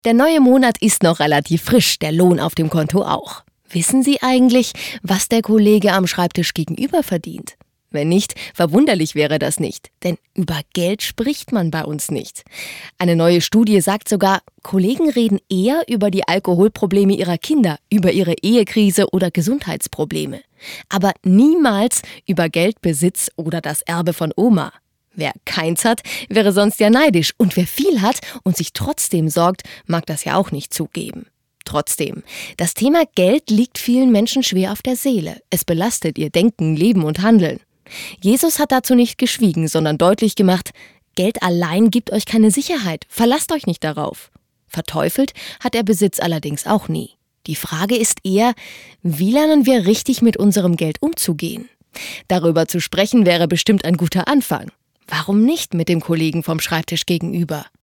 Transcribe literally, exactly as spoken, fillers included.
Der neue Monat ist noch relativ frisch, der Lohn auf dem Konto auch. Wissen Sie eigentlich, was der Kollege am Schreibtisch gegenüber verdient? Wenn nicht, verwunderlich wäre das nicht, denn über Geld spricht man bei uns nicht. Eine neue Studie sagt sogar, Kollegen reden eher über die Alkoholprobleme ihrer Kinder, über ihre Ehekrise oder Gesundheitsprobleme. Aber niemals über Geldbesitz oder das Erbe von Oma. Wer keins hat, wäre sonst ja neidisch. Und wer viel hat und sich trotzdem sorgt, mag das ja auch nicht zugeben. Trotzdem, das Thema Geld liegt vielen Menschen schwer auf der Seele. Es belastet ihr Denken, Leben und Handeln. Jesus hat dazu nicht geschwiegen, sondern deutlich gemacht, Geld allein gibt euch keine Sicherheit, verlasst euch nicht darauf. Verteufelt hat er Besitz allerdings auch nie. Die Frage ist eher, wie lernen wir richtig mit unserem Geld umzugehen? Darüber zu sprechen wäre bestimmt ein guter Anfang. Warum nicht mit dem Kollegen vom Schreibtisch gegenüber?